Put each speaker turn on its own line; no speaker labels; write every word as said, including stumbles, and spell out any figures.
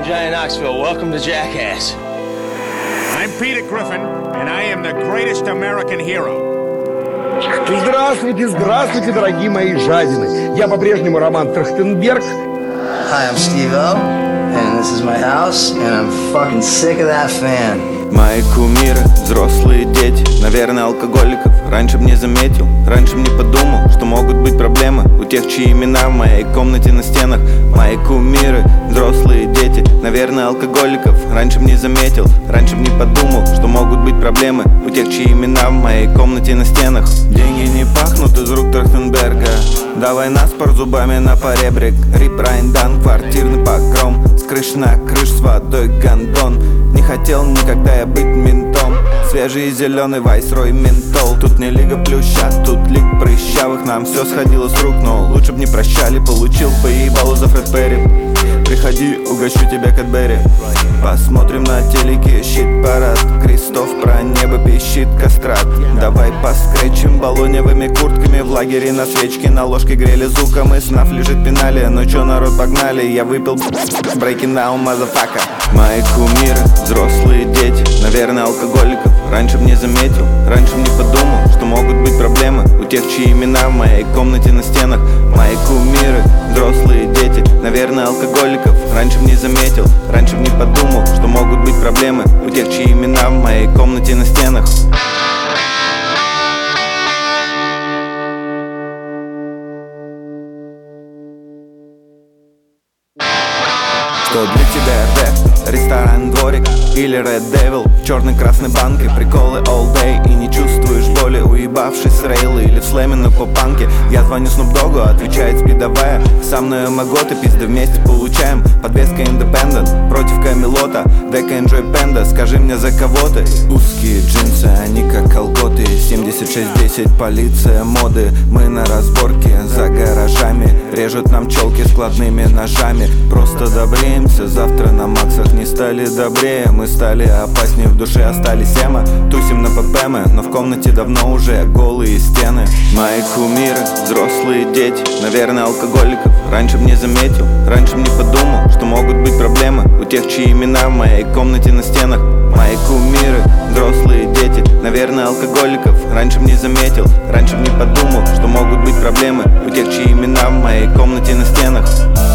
I'm Johnny Knoxville. Welcome to Jackass.
I'm Peter Griffin, and I am the greatest American hero.
Здравствуйте, здравствуйте, дорогие мои жадины. Я по-прежнему Роман Трахтенберг.
Hi, I'm Steve-O, and this is my house, and I'm fucking sick of that fan.
Мои кумиры, взрослые дети, наверное, алкоголиков. Раньше б не заметил, раньше б не подумал, что могут быть проблемы у тех, чьи имена в моей комнате на стенах. Мои кумиры, взрослые дети, наверное, алкоголиков. Раньше б не заметил, раньше б не подумал, что могут быть проблемы у тех, чьи имена в моей комнате на стенах. Деньги не пахнут из рук Трахтенберга. Давай наспор зубами на поребрик. Рип, Райндан, квартирный покром. С крыш на крыш с водой гондон. Не хотел никогда я быть ментом. Свежий зеленый вайсрой ментол. Тут не лига плюща, тут лиг прыщавых. Нам все сходило с рук, но лучше б не прощали. Получил поебалу за Фред Перри. Приходи, угощу тебя Кэтберри. Посмотрим на телеке щит-парад. Крестов про небо пищит кастрат. Давай поскречим баллоневыми куртками. В лагере на свечке на ложке грели звуком. И снаф лежит пенали. Ну чё, народ, погнали. Я выпил breaking down, motherfucker. Мои кумиры, взрослые дети, наверное, алкоголиков. Раньше б не заметил, раньше б не подумал, что могут быть проблемы у тех, чьи имена в моей комнате на стенах. Мои кумиры, взрослые дети, наверное, алкоголиков. Раньше б не заметил, раньше б не подумал, что могут быть проблемы у тех, чьи имена в моей комнате на стенах. Что для тебя рэп, ресторан, дворик или Red Devil в черной-красной банке. Приколы all day и не чувствуешь боли, уебавшись с рейлы или в слэме на попанке. Я звоню Snoop Dogg'у, отвечает спидовая. Со мной Маготы, пизды вместе получаем. Подвеска Independent против Камелота. Дека Enjoy Panda, скажи мне, за кого ты? Узкие джинсы, они как колготы. Семьдесят шесть десять, полиция моды. Мы на разборке за гаражами. Режут нам челки складными ножами. Просто добреемся, завтра на максах не стали добрее. Мы стали опаснее, в душе остались эмо. Тусим на ППМ, но в комнате давно уже голые стены. Мои кумиры, взрослые дети, наверное, алкоголиков. Раньше б не заметил, раньше б не подумал, что могут быть проблемы у тех, чьи имена в моей комнате на стенах. Мои кумиры, взрослые дети, наверное, алкоголиков. Раньше б не заметил, раньше б не подумал, что могут быть проблемы у тех, чьи имена в моей комнате на стенах.